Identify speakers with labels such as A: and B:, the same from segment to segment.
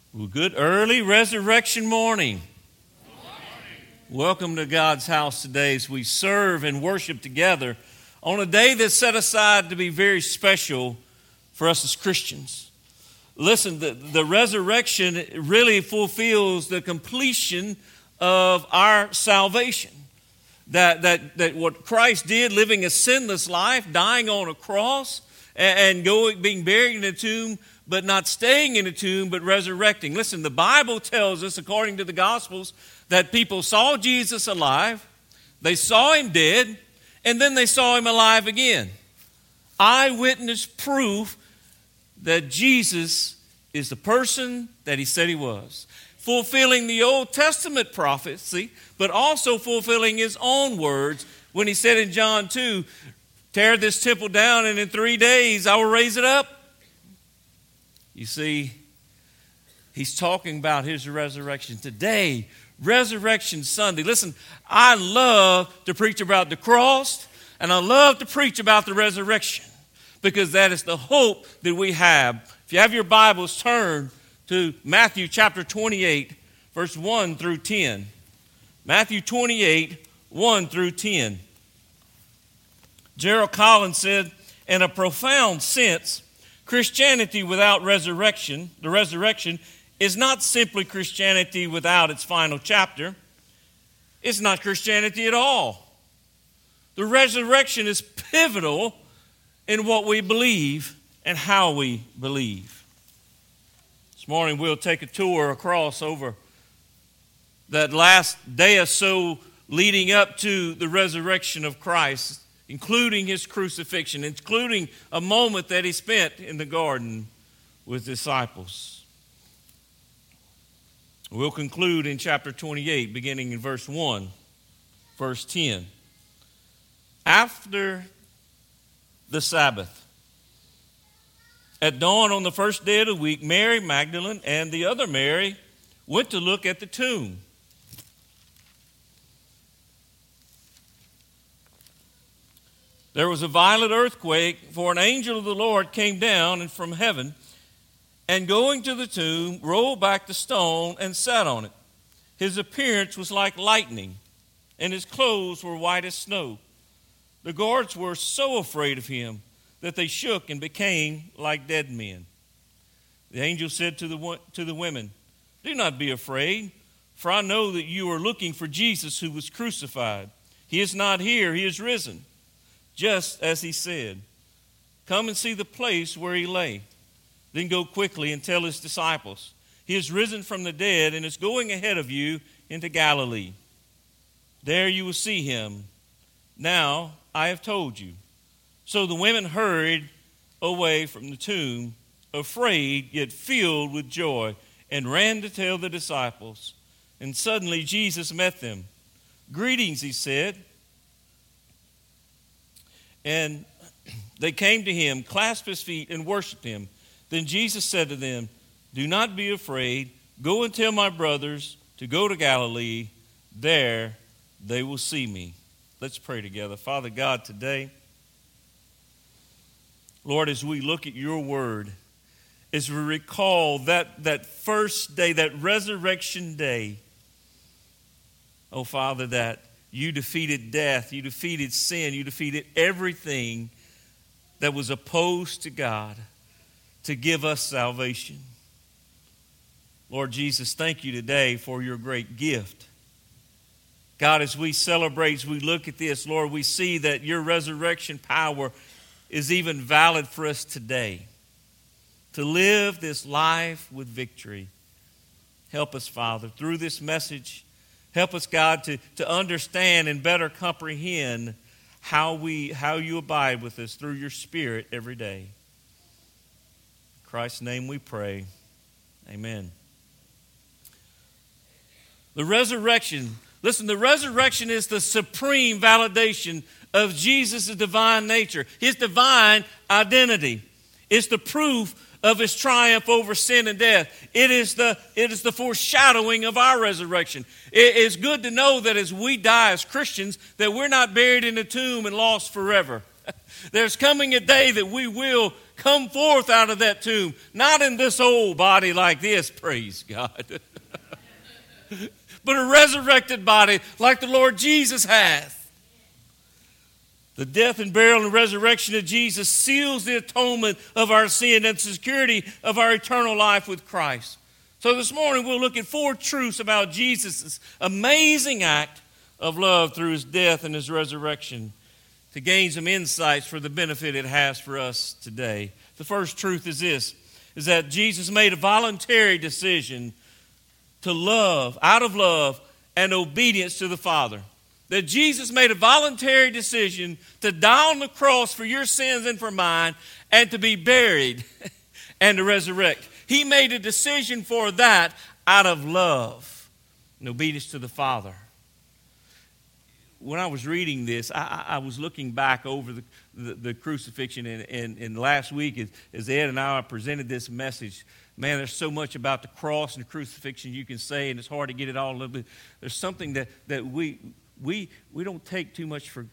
A: Well, good early resurrection morning. Welcome to God's house today as we serve and worship together on a day that's set aside to be very special for us as Christians. Listen, the resurrection really fulfills the completion of our salvation. That what Christ did, living a sinless life, dying on a cross, and being buried in a tomb, but not staying in a tomb, but resurrecting. Listen, the Bible tells us, according to the Gospels, that people saw Jesus alive, they saw him dead, and then they saw him alive again. Eyewitness proof that Jesus is the person that he said he was. Fulfilling the Old Testament prophecy, but also fulfilling his own words when he said in John 2, tear this temple down and in 3 days I will raise it up. You see, he's talking about his resurrection today, Resurrection Sunday. Listen, I love to preach about the cross, and I love to preach about the resurrection, because that is the hope that we have. If you have your Bibles, turn to Matthew chapter 28, verse 1 through 10. Matthew 28, 1 through 10. Gerald Collins said, in a profound sense, Christianity without resurrection, the resurrection, is not simply Christianity without its final chapter. It's not Christianity at all. The resurrection is pivotal in what we believe and how we believe. This morning we'll take a tour across over that last day or so leading up to the resurrection of Christ, including his crucifixion, including a moment that he spent in the garden with disciples. We'll conclude in chapter 28, beginning in verse 1, verse 10. After the Sabbath, at dawn on the first day of the week, Mary Magdalene and the other Mary went to look at the tomb. There was a violent earthquake, for an angel of the Lord came down from heaven, and going to the tomb, rolled back the stone and sat on it. His appearance was like lightning, and his clothes were white as snow. The guards were so afraid of him that they shook and became like dead men. The angel said to the women, "Do not be afraid, for I know that you are looking for Jesus who was crucified. He is not here, he is risen, just as he said. Come and see the place where he lay. Then go quickly and tell his disciples, he is risen from the dead and is going ahead of you into Galilee. There you will see him. Now I have told you." So the women hurried away from the tomb, afraid yet filled with joy, and ran to tell the disciples. And suddenly Jesus met them. "Greetings," he said. And they came to him, clasped his feet, and worshiped him. Then Jesus said to them, "Do not be afraid. Go and tell my brothers to go to Galilee. There they will see me." Let's pray together. Father God, today, Lord, as we look at your word, as we recall that first day, that resurrection day, oh Father, that you defeated death, you defeated sin, you defeated everything that was opposed to God to give us salvation. Lord Jesus, thank you today for your great gift. God, as we celebrate, as we look at this, Lord, we see that your resurrection power is even valid for us today to live this life with victory. Help us, Father, through this message. Help us, God, to understand and better comprehend how you abide with us through your Spirit every day. In Christ's name we pray. Amen. The resurrection. Listen, the resurrection is the supreme validation of Jesus' divine nature, his divine identity. It's the proof of his triumph over sin and death. It is the foreshadowing of our resurrection. It is good to know that as we die as Christians, that we're not buried in a tomb and lost forever. There's coming a day that we will come forth out of that tomb. Not in this old body like this, praise God. But a resurrected body like the Lord Jesus hath. The death and burial and resurrection of Jesus seals the atonement of our sin and security of our eternal life with Christ. So this morning we'll look at 4 truths about Jesus' amazing act of love through his death and his resurrection to gain some insights for the benefit it has for us today. The first truth is this, is that Jesus made a voluntary decision to love, out of love and obedience to the Father. That Jesus made a voluntary decision to die on the cross for your sins and for mine, and to be buried and to resurrect. He made a decision for that out of love and obedience to the Father. When I was reading this, I was looking back over the crucifixion, and last week as Ed and I presented this message, man, there's so much about the cross and the crucifixion you can say, and it's hard to get it all a little bit. There's something that we don't take too much for,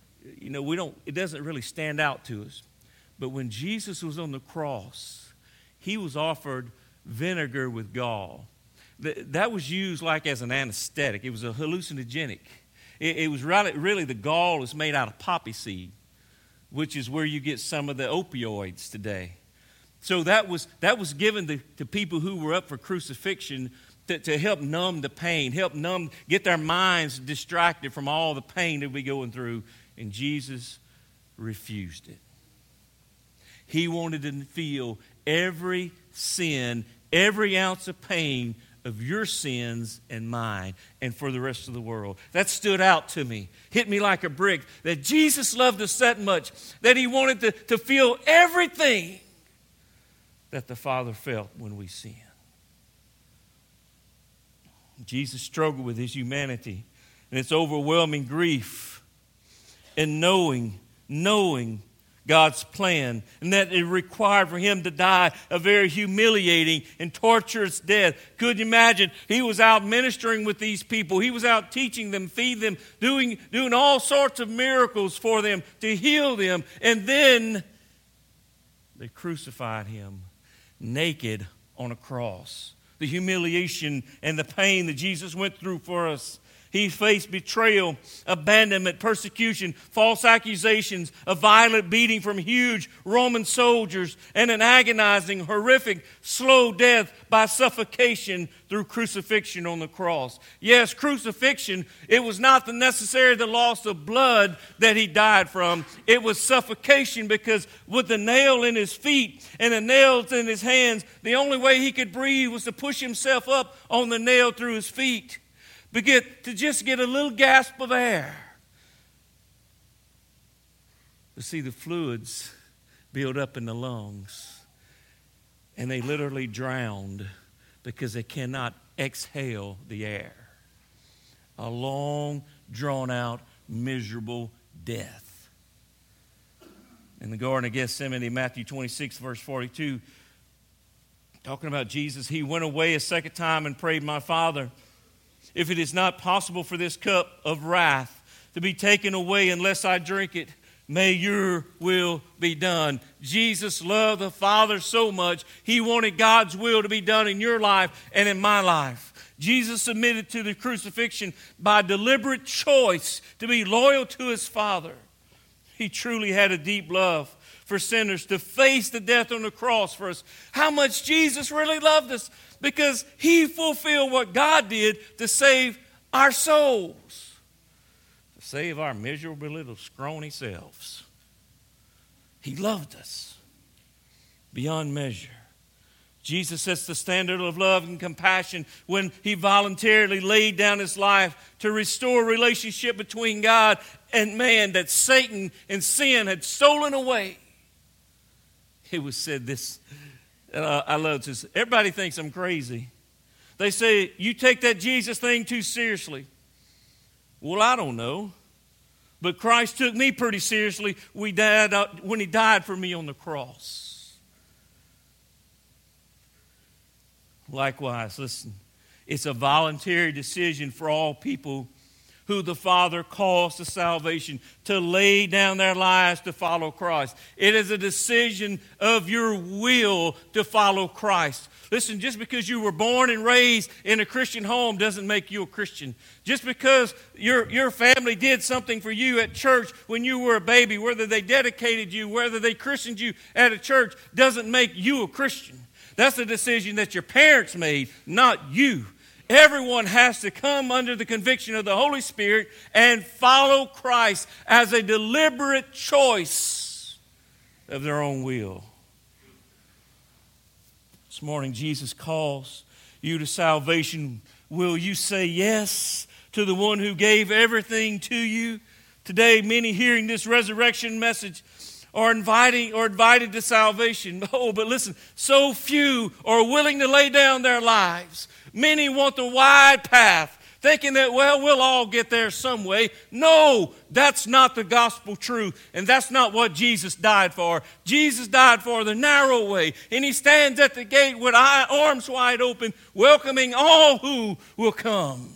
A: it doesn't really stand out to us. But when Jesus was on the cross, he was offered vinegar with gall. That was used like as an anesthetic. It was a hallucinogenic. It was really the gall is made out of poppy seed, which is where you get some of the opioids today. So that was given to people who were up for crucifixion to help numb the pain, get their minds distracted from all the pain that we're going through. And Jesus refused it. He wanted to feel every sin, every ounce of pain of your sins and mine and for the rest of the world. That stood out to me, hit me like a brick, that Jesus loved us that much, that he wanted to feel everything that the Father felt when we sin. Jesus struggled with his humanity and its overwhelming grief and knowing God's plan, and that it required for him to die a very humiliating and torturous death. Could you imagine? He was out ministering with these people. He was out teaching them, feeding them, doing all sorts of miracles for them to heal them. And then they crucified him naked on a cross. The humiliation and the pain that Jesus went through for us. He faced betrayal, abandonment, persecution, false accusations, a violent beating from huge Roman soldiers, and an agonizing, horrific, slow death by suffocation through crucifixion on the cross. Yes, crucifixion, it was not the loss of blood that he died from. It was suffocation, because with the nail in his feet and the nails in his hands, the only way he could breathe was to push himself up on the nail through his feet. To just get a little gasp of air. To see the fluids build up in the lungs. And they literally drowned because they cannot exhale the air. A long, drawn-out, miserable death. In the Garden of Gethsemane, Matthew 26, verse 42, talking about Jesus, he went away a second time and prayed, "My Father, if it is not possible for this cup of wrath to be taken away unless I drink it, may your will be done." Jesus loved the Father so much, he wanted God's will to be done in your life and in my life. Jesus submitted to the crucifixion by deliberate choice to be loyal to his Father. He truly had a deep love for sinners to face the death on the cross for us. How much Jesus really loved us, because he fulfilled what God did to save our souls, to save our miserable little scrawny selves. He loved us beyond measure. Jesus sets the standard of love and compassion when he voluntarily laid down his life to restore a relationship between God and man that Satan and sin had stolen away. It was said this, and I love this. Everybody thinks I'm crazy. They say, you take that Jesus thing too seriously. Well, I don't know. But Christ took me pretty seriously when he died for me on the cross. Likewise, listen, it's a voluntary decision for all people who the Father calls to salvation, to lay down their lives to follow Christ. It is a decision of your will to follow Christ. Listen, just because you were born and raised in a Christian home doesn't make you a Christian. Just because your family did something for you at church when you were a baby, whether they dedicated you, whether they christened you at a church, doesn't make you a Christian. That's a decision that your parents made, not you. Everyone has to come under the conviction of the Holy Spirit and follow Christ as a deliberate choice of their own will. This morning, Jesus calls you to salvation. Will you say yes to the one who gave everything to you? Today, many hearing this resurrection message are invited to salvation. Oh, but listen, so few are willing to lay down their lives. Many want the wide path, thinking that, well, we'll all get there some way. No, that's not the gospel truth, and that's not what Jesus died for. Jesus died for the narrow way, and he stands at the gate with arms wide open, welcoming all who will come.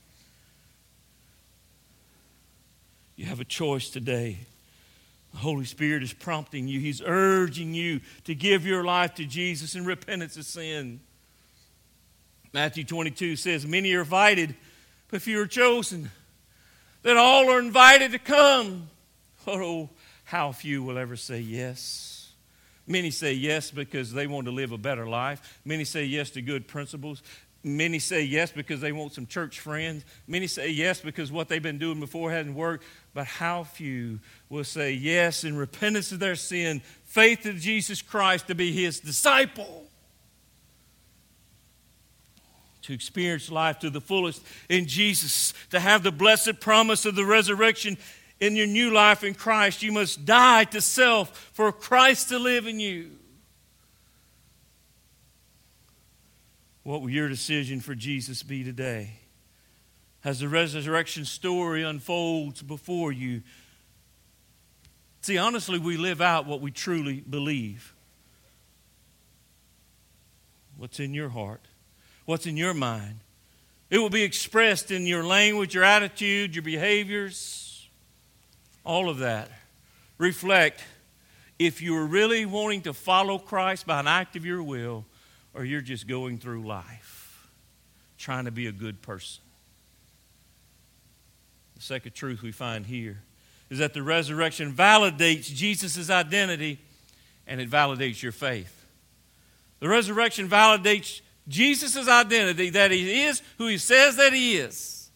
A: You have a choice today. The Holy Spirit is prompting you. He's urging you to give your life to Jesus in repentance of sin. Matthew 22 says, many are invited, but few are chosen. That all are invited to come. Oh, how few will ever say yes. Many say yes because they want to live a better life. Many say yes to good principles. Many say yes because they want some church friends. Many say yes because what they've been doing before hasn't worked. But how few will say yes in repentance of their sin, faith in Jesus Christ to be his disciple, to experience life to the fullest in Jesus, to have the blessed promise of the resurrection in your new life in Christ. You must die to self for Christ to live in you. What will your decision for Jesus be today? As the resurrection story unfolds before you, see, honestly, we live out what we truly believe. What's in your heart? What's in your mind? It will be expressed in your language, your attitude, your behaviors. All of that reflect if you are really wanting to follow Christ by an act of your will, or you're just going through life trying to be a good person. The second truth we find here is that the resurrection validates Jesus' identity, and it validates your faith. The resurrection validates Jesus' identity, that he is who he says that he is.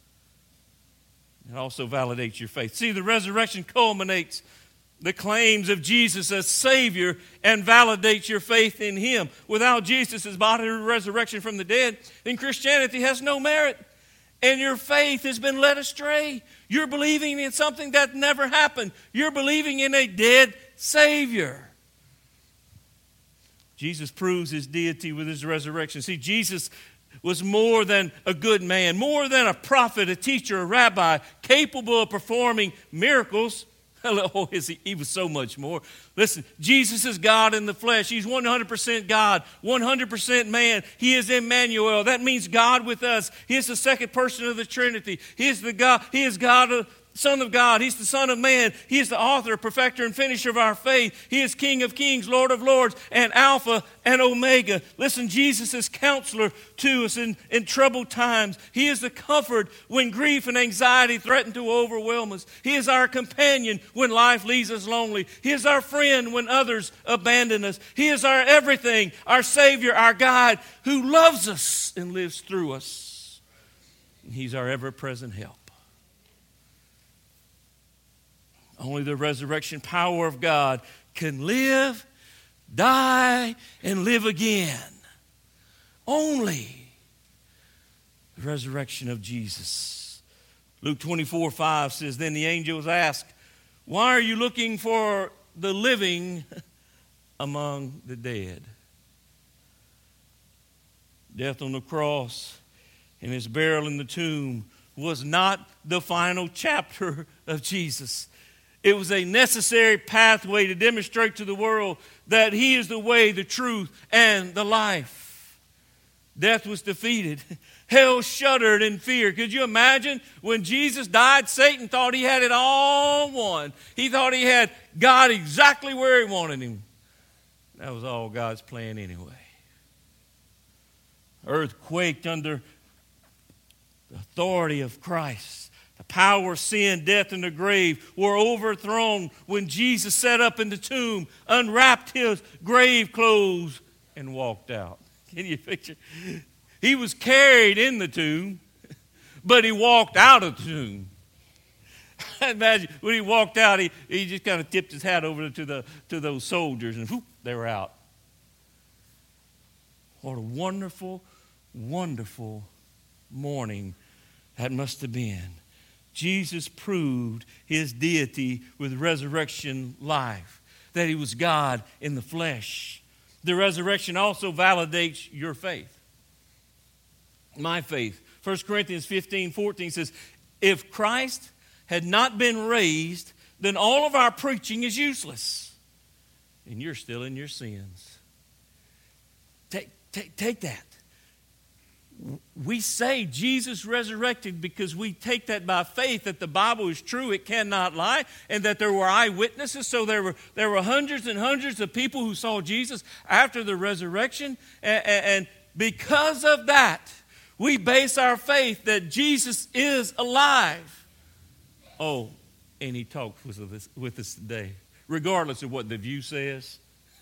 A: It also validates your faith. See, the resurrection culminates the claims of Jesus as Savior and validates your faith in him. Without Jesus' bodily resurrection from the dead, then Christianity has no merit, and your faith has been led astray. You're believing in something that never happened. You're believing in a dead Savior. Jesus proves his deity with his resurrection. See, Jesus was more than a good man, more than a prophet, a teacher, a rabbi, capable of performing miracles. Oh, he was so much more. Listen, Jesus is God in the flesh. He's 100% God, 100% man. He is Emmanuel. That means God with us. He is the second person of the Trinity. He is God, Son of God. He's the Son of Man. He is the author, perfecter, and finisher of our faith. He is King of kings, Lord of lords, and Alpha and Omega. Listen, Jesus is counselor to us in troubled times. He is the comfort when grief and anxiety threaten to overwhelm us. He is our companion when life leaves us lonely. He is our friend when others abandon us. He is our everything, our Savior, our guide, who loves us and lives through us. And he's our ever-present help. Only the resurrection power of God can live, die, and live again. Only the resurrection of Jesus. Luke 24:5 says, then the angels asked, why are you looking for the living among the dead? Death on the cross and his burial in the tomb was not the final chapter of Jesus. It was a necessary pathway to demonstrate to the world that he is the way, the truth, and the life. Death was defeated. Hell shuddered in fear. Could you imagine when Jesus died, Satan thought he had it all won. He thought he had God exactly where he wanted him. That was all God's plan anyway. Earth quaked under the authority of Christ. The power of sin, death, and the grave were overthrown when Jesus sat up in the tomb, unwrapped his grave clothes, and walked out. Can you picture? He was carried in the tomb, but he walked out of the tomb. Imagine when he walked out, he just kind of tipped his hat over to those soldiers, and whoop, they were out. What a wonderful, wonderful morning that must have been. Jesus proved his deity with resurrection life, that he was God in the flesh. The resurrection also validates your faith. My faith. 1 Corinthians 15:14 says, if Christ had not been raised, then all of our preaching is useless. And you're still in your sins. Take that. We say Jesus resurrected because we take that by faith that the Bible is true, it cannot lie, and that there were eyewitnesses. So there were hundreds and hundreds of people who saw Jesus after the resurrection. And because of that, we base our faith that Jesus is alive. Oh, and he talks with us today, regardless of what the View says.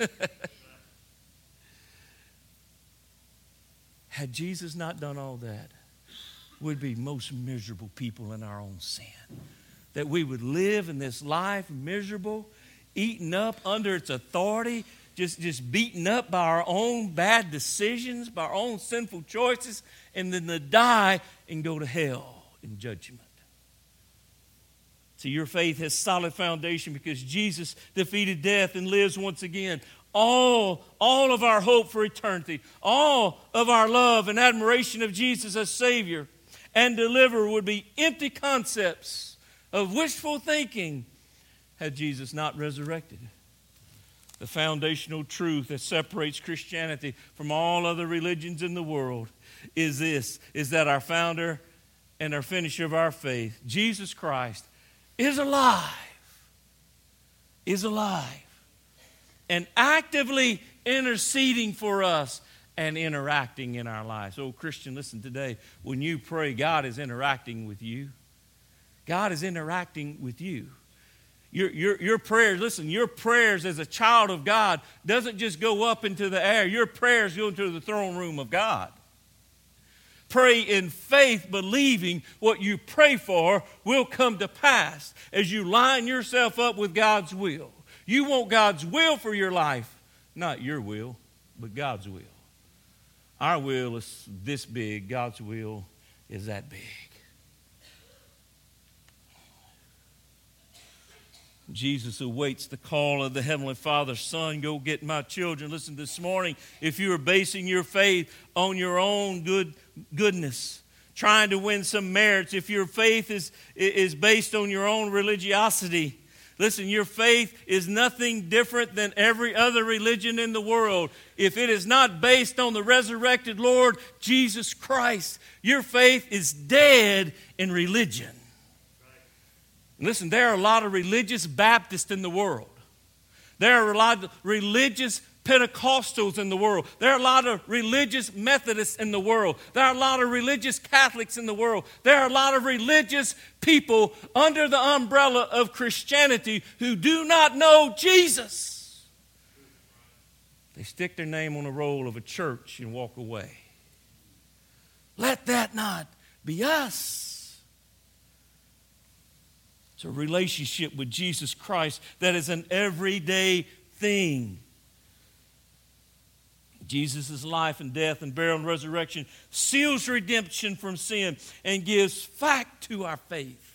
A: Had Jesus not done all that, we'd be most miserable people in our own sin. That we would live in this life miserable, eaten up under its authority, just beaten up by our own bad decisions, by our own sinful choices, and then to die and go to hell in judgment. See, your faith has solid foundation because Jesus defeated death and lives once again. All of our hope for eternity, all of our love and admiration of Jesus as Savior and Deliverer would be empty concepts of wishful thinking had Jesus not resurrected. The foundational truth that separates Christianity from all other religions in the world is that our founder and our finisher of our faith, Jesus Christ, is alive, and actively interceding for us and interacting in our lives. Oh, Christian, listen today. When you pray, God is interacting with you. God is interacting with you. Your prayers, listen, your prayers as a child of God doesn't just go up into the air. Your prayers go into the throne room of God. Pray in faith, believing what you pray for will come to pass as you line yourself up with God's will. You want God's will for your life, not your will, but God's will. Our will is this big. God's will is that big. Jesus awaits the call of the Heavenly Father. Son, go get my children. Listen, this morning, if you are basing your faith on your own goodness, trying to win some merits, if your faith is based on your own religiosity, listen, your faith is nothing different than every other religion in the world. If it is not based on the resurrected Lord Jesus Christ, your faith is dead in religion. Listen, there are a lot of religious Baptists in the world. There are a lot of religious Pentecostals in the world. There are a lot of religious Methodists in the world. There are a lot of religious Catholics in the world. There are a lot of religious people under the umbrella of Christianity who do not know Jesus. They stick their name on the roll of a church and walk away. Let that not be us. It's a relationship with Jesus Christ that is an everyday thing. Jesus' life and death and burial and resurrection seals redemption from sin and gives fact to our faith.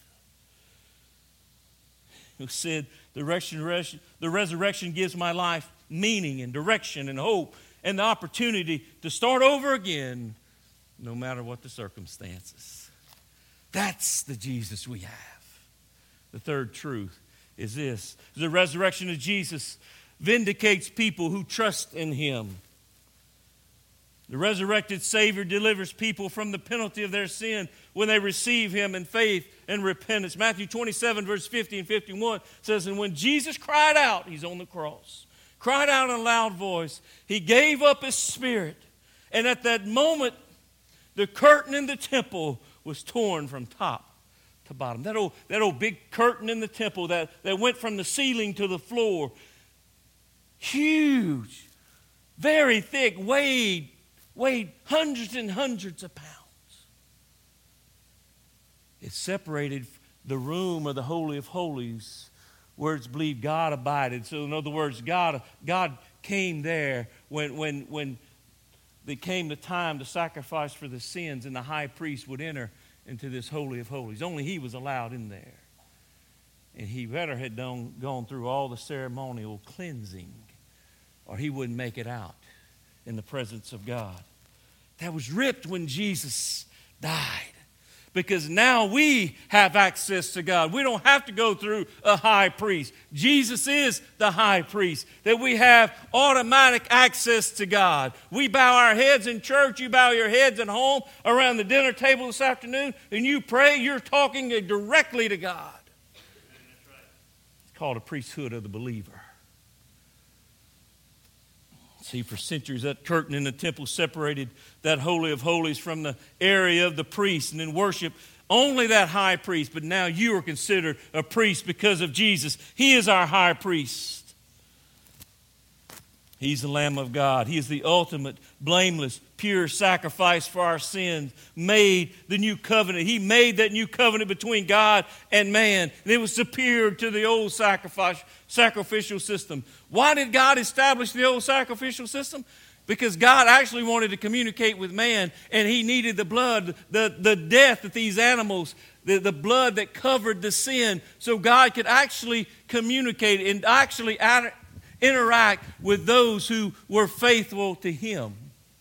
A: Who said the resurrection gives my life meaning and direction and hope and the opportunity to start over again no matter what the circumstances. That's the Jesus we have. The third truth is this. The resurrection of Jesus vindicates people who trust in Him. The resurrected Savior delivers people from the penalty of their sin when they receive Him in faith and repentance. Matthew 27, verse 50 and 51 says, and when Jesus cried out, He's on the cross, cried out in a loud voice, He gave up His spirit. And at that moment, the curtain in the temple was torn from top to bottom. That old big curtain in the temple that went from the ceiling to the floor, huge, very thick, weighed hundreds and hundreds of pounds. It separated the room of the Holy of Holies where it's believed God abided. So in other words, God came there when it came the time to sacrifice for the sins, and the high priest would enter into this Holy of Holies. Only he was allowed in there. And he better had gone through all the ceremonial cleansing, or he wouldn't make it out in the presence of God. That was ripped when Jesus died. Because now we have access to God. We don't have to go through a high priest. Jesus is the high priest. That we have automatic access to God. We bow our heads in church. You bow your heads at home around the dinner table this afternoon. And you pray. You're talking directly to God. It's called a priesthood of the believer. See, for centuries, that curtain in the temple separated that Holy of Holies from the area of the priest, and in worship, only that high priest. But now you are considered a priest because of Jesus. He is our high priest. He's the Lamb of God. He is the ultimate, blameless, pure sacrifice for our sins. Made the new covenant. He made that new covenant between God and man. And it was superior to the old sacrificial system. Why did God establish the old sacrificial system? Because God actually wanted to communicate with man, and He needed the blood, the death of these animals, the blood that covered the sin, so God could actually communicate and actually interact with those who were faithful to Him.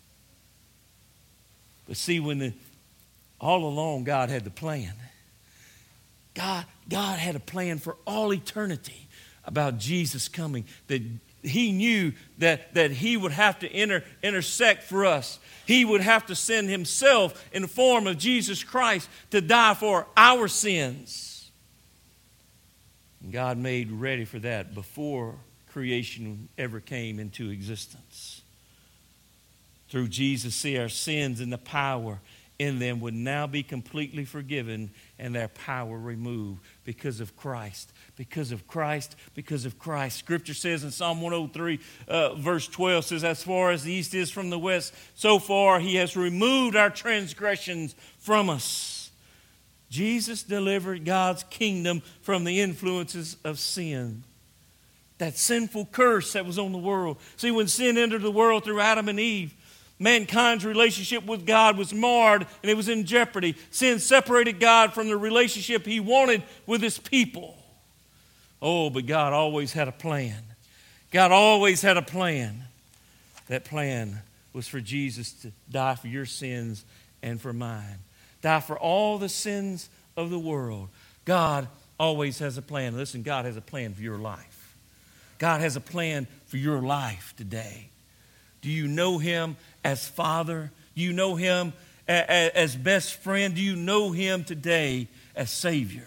A: But see, all along God had the plan. God had a plan for all eternity about Jesus coming, that He knew that He would have to intersect for us. He would have to send Himself in the form of Jesus Christ to die for our sins. And God made ready for that before creation ever came into existence. Through Jesus, see, our sins and the power in them would now be completely forgiven and their power removed because of Christ. Because of Christ, because of Christ. Scripture says in Psalm 103, verse 12, says, as far as the east is from the west, so far He has removed our transgressions from us. Jesus delivered God's kingdom from the influences of sin. That sinful curse that was on the world. See, when sin entered the world through Adam and Eve, mankind's relationship with God was marred and it was in jeopardy. Sin separated God from the relationship He wanted with His people. Oh, but God always had a plan. God always had a plan. That plan was for Jesus to die for your sins and for mine. Die for all the sins of the world. God always has a plan. Listen, God has a plan for your life. God has a plan for your life today. Do you know Him as Father? Do you know Him as best friend? Do you know Him today as Savior?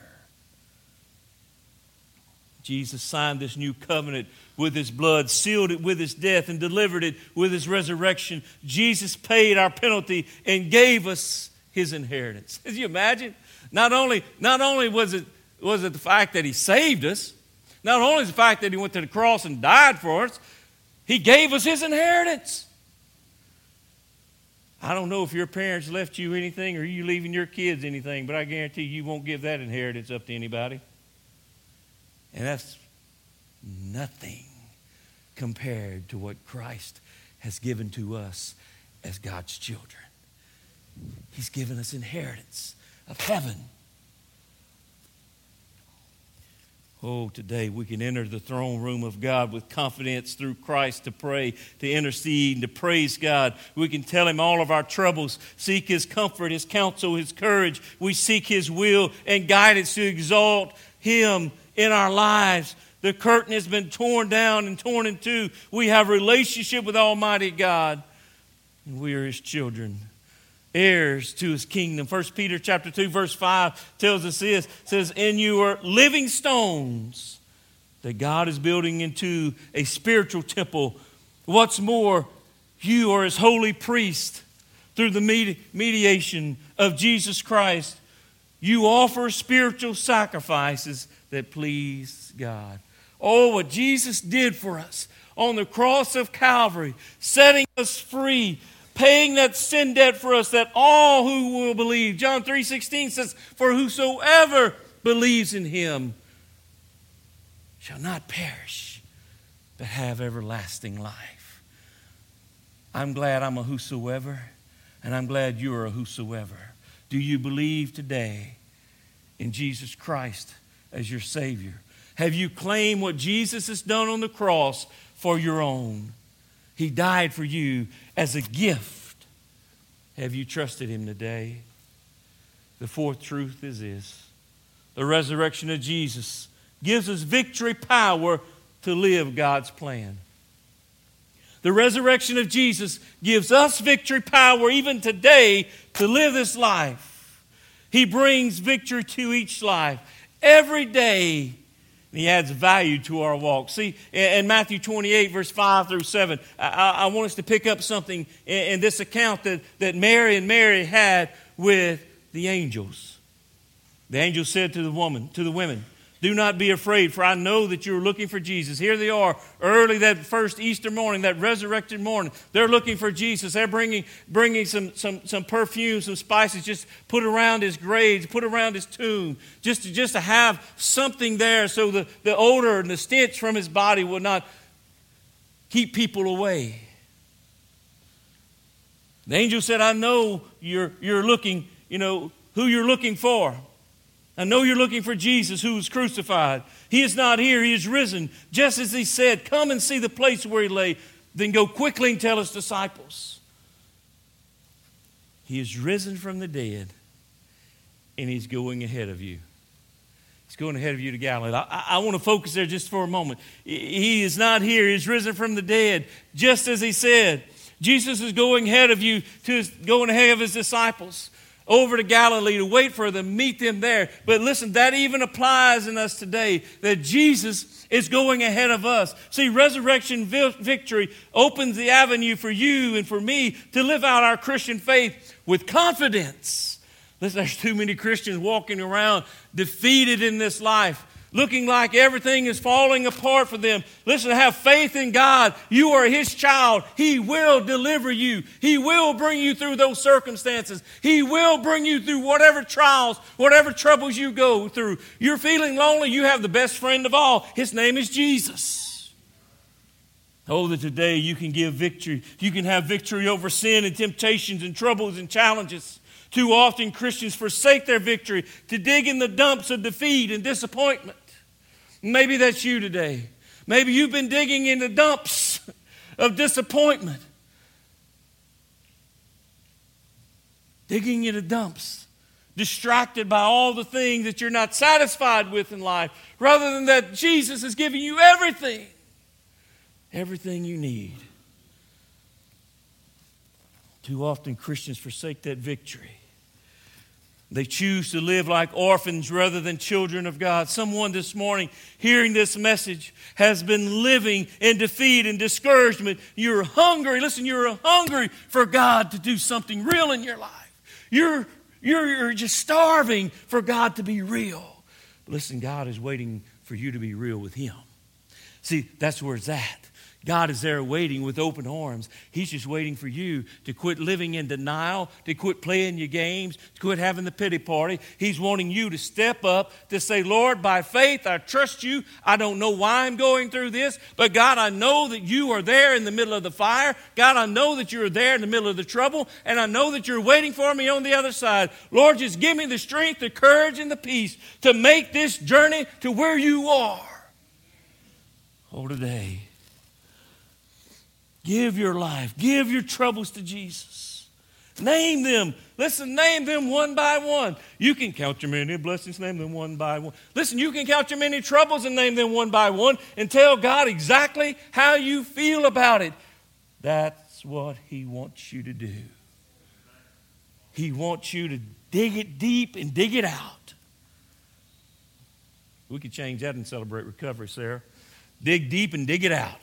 A: Jesus signed this new covenant with His blood, sealed it with His death, and delivered it with His resurrection. Jesus paid our penalty and gave us His inheritance. Can you imagine? Not only was it the fact that He saved us, not only is the fact that He went to the cross and died for us, He gave us His inheritance. I don't know if your parents left you anything or you leaving your kids anything, but I guarantee you won't give that inheritance up to anybody. And that's nothing compared to what Christ has given to us as God's children. He's given us inheritance of heaven. Oh, today we can enter the throne room of God with confidence through Christ to pray, to intercede, and to praise God. We can tell Him all of our troubles, seek His comfort, His counsel, His courage. We seek His will and guidance to exalt Him in our lives. The curtain has been torn down and torn in two. We have a relationship with Almighty God. And we are his children, heirs to his kingdom. 1 Peter chapter 2, verse 5 tells us this. It says, and you are living stones that God is building into a spiritual temple. What's more, you are his holy priest through the mediation of Jesus Christ. You offer spiritual sacrifices that please God. Oh, what Jesus did for us on the cross of Calvary, setting us free, paying that sin debt for us, that all who will believe. John 3:16 says, for whosoever believes in him shall not perish, but have everlasting life. I'm glad I'm a whosoever, and I'm glad you're a whosoever. Do you believe today in Jesus Christ as your Savior? Have you claimed what Jesus has done on the cross for your own? He died for you as a gift. Have you trusted him today? The fourth truth is this. The resurrection of Jesus gives us victory power to live God's plan. The resurrection of Jesus gives us victory power even today to live this life. He brings victory to each life every day. He adds value to our walk. See, in Matthew 28, verse 5 through 7, I want us to pick up something in this account that Mary had with the angels. The angel said to the women, do not be afraid, for I know that you are looking for Jesus. Here they are, early that first Easter morning, that resurrected morning. They're looking for Jesus. They're bringing some perfume, some spices, just put around his grave, put around his tomb, just to have something there so the odor and the stench from his body would not keep people away. The angel said, I know you're looking, who you're looking for. I know you're looking for Jesus who was crucified. He is not here. He is risen. Just as he said, come and see the place where he lay. Then go quickly and tell his disciples. He is risen from the dead, and he's going ahead of you. He's going ahead of you to Galilee. I want to focus there just for a moment. He is not here. He's risen from the dead, just as he said. Jesus is going ahead of you, going ahead of his disciples, over to Galilee to wait for them, meet them there. But listen, that even applies in us today, that Jesus is going ahead of us. See, resurrection victory opens the avenue for you and for me to live out our Christian faith with confidence. Listen, there's too many Christians walking around defeated in this life, looking like everything is falling apart for them. Listen, have faith in God. You are his child. He will deliver you. He will bring you through those circumstances. He will bring you through whatever trials, whatever troubles you go through. You're feeling lonely. You have the best friend of all. His name is Jesus. Oh, that today you can give victory. You can have victory over sin and temptations and troubles and challenges. Too often Christians forsake their victory to dig in the dumps of defeat and disappointment. Maybe that's you today. Maybe you've been digging in the dumps of disappointment. Digging in the dumps. Distracted by all the things that you're not satisfied with in life. Rather than that Jesus is giving you everything. Everything you need. Too often Christians forsake that victory. They choose to live like orphans rather than children of God. Someone this morning hearing this message has been living in defeat and discouragement. You're hungry. Listen, you're hungry for God to do something real in your life. You're just starving for God to be real. But listen, God is waiting for you to be real with him. See, that's where it's at. God is there waiting with open arms. He's just waiting for you to quit living in denial, to quit playing your games, to quit having the pity party. He's wanting you to step up, to say, Lord, by faith, I trust you. I don't know why I'm going through this, but God, I know that you are there in the middle of the fire. God, I know that you're there in the middle of the trouble, and I know that you're waiting for me on the other side. Lord, just give me the strength, the courage, and the peace to make this journey to where you are. Oh, today, give your life, give your troubles to Jesus. Name them. Listen, name them one by one. You can count your many blessings, name them one by one. Listen, you can count your many troubles and name them one by one and tell God exactly how you feel about it. That's That's what He wants you to do. He wants you to dig it deep and dig it out. We could change that and celebrate recovery, Sarah. Dig deep and dig it out.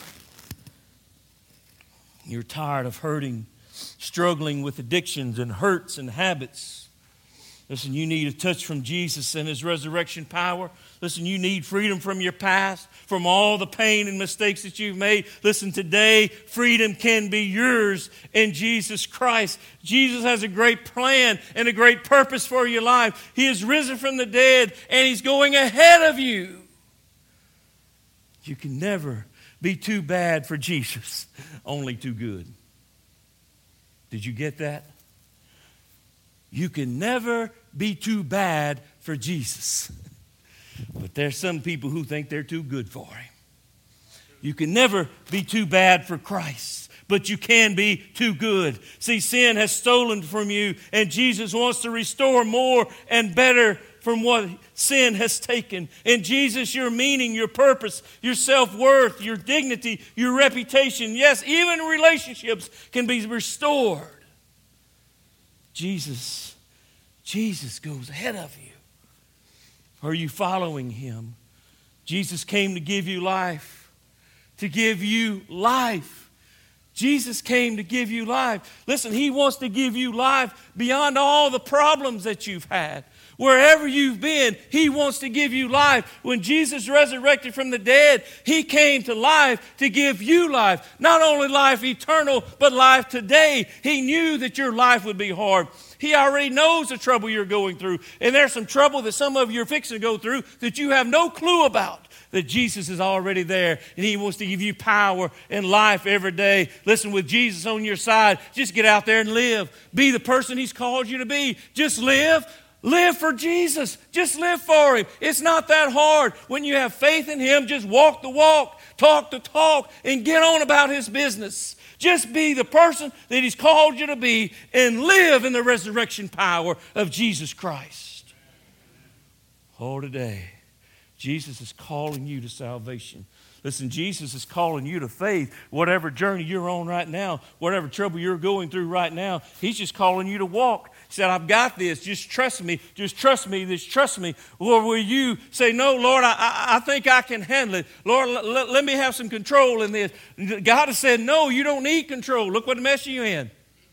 A: You're tired of hurting, struggling with addictions and hurts and habits. Listen, you need a touch from Jesus and His resurrection power. Listen, you need freedom from your past, from all the pain and mistakes that you've made. Listen, today, freedom can be yours in Jesus Christ. Jesus has a great plan and a great purpose for your life. He is risen from the dead, and He's going ahead of you. You can never be too bad for Jesus, only too good. Did you get that? You can never be too bad for Jesus. But there's some people who think they're too good for Him. You can never be too bad for Christ, but you can be too good. See, sin has stolen from you, and Jesus wants to restore more and better from what sin has taken. In Jesus, your meaning, your purpose, your self-worth, your dignity, your reputation, yes, even relationships can be restored. Jesus goes ahead of you. Are you following Him? Jesus came to give you life. To give you life. Jesus came to give you life. Listen, He wants to give you life beyond all the problems that you've had. Wherever you've been, He wants to give you life. When Jesus resurrected from the dead, He came to life to give you life. Not only life eternal, but life today. He knew that your life would be hard. He already knows the trouble you're going through. And there's some trouble that some of you are fixing to go through that you have no clue about. That Jesus is already there, and He wants to give you power and life every day. Listen, with Jesus on your side, just get out there and live. Be the person He's called you to be. Just live. Live for Jesus. Just live for Him. It's not that hard. When you have faith in Him, just walk the walk, talk the talk, and get on about His business. Just be the person that He's called you to be and live in the resurrection power of Jesus Christ. Oh, today, Jesus is calling you to salvation. Listen, Jesus is calling you to faith. Whatever journey you're on right now, whatever trouble you're going through right now, He's just calling you to walk. He said, I've got this. Just trust me. Just trust me. Just trust me. Or will you say, no, Lord, I think I can handle it. Lord, let me have some control in this. God has said, no, you don't need control. Look what mess you're in.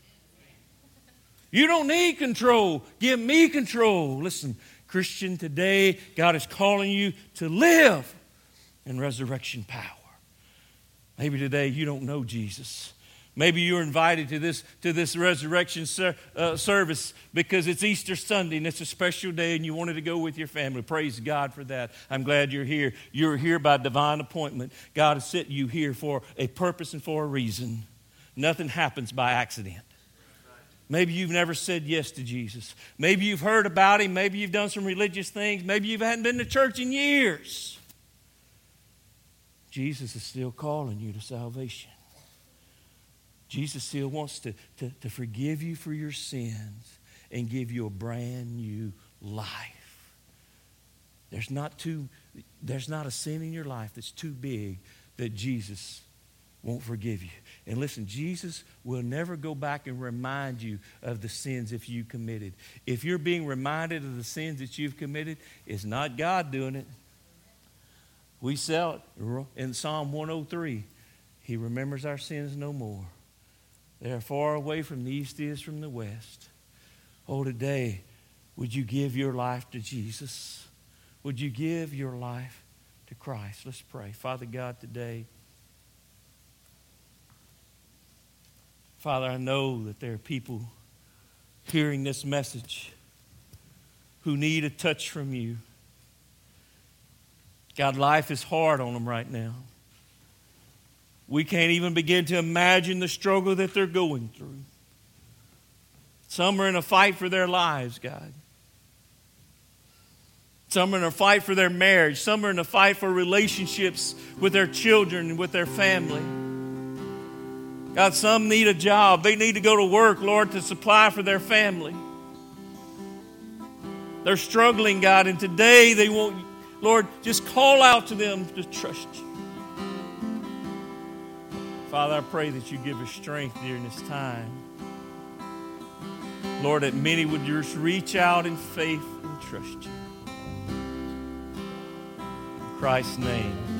A: You don't need control. Give me control. Listen, Christian, today, God is calling you to live in resurrection power. Maybe today you don't know Jesus. Maybe you're invited to this resurrection service because it's Easter Sunday and it's a special day and you wanted to go with your family. Praise God for that. I'm glad you're here. You're here by divine appointment. God has set you here for a purpose and for a reason. Nothing happens by accident. Maybe you've never said yes to Jesus. Maybe you've heard about Him. Maybe you've done some religious things. Maybe you hadn't been to church in years. Jesus is still calling you to salvation. Jesus still wants to forgive you for your sins and give you a brand new life. There's not a sin in your life that's too big that Jesus won't forgive you. And listen, Jesus will never go back and remind you of the sins if you committed. If you're being reminded of the sins that you've committed, it's not God doing it. We sell it in Psalm 103. He remembers our sins no more. They are far away from the east is from the west. Oh, today, would you give your life to Jesus? Would you give your life to Christ? Let's pray. Father God, today, Father, I know that there are people hearing this message who need a touch from you. God, life is hard on them right now. We can't even begin to imagine the struggle that they're going through. Some are in a fight for their lives, God. Some are in a fight for their marriage. Some are in a fight for relationships with their children and with their family. God, some need a job. They need to go to work, Lord, to supply for their family. They're struggling, God, and today they want, Lord, just call out to them to trust you. Father, I pray that you give us strength during this time. Lord, that many would just reach out in faith and trust you. In Christ's name.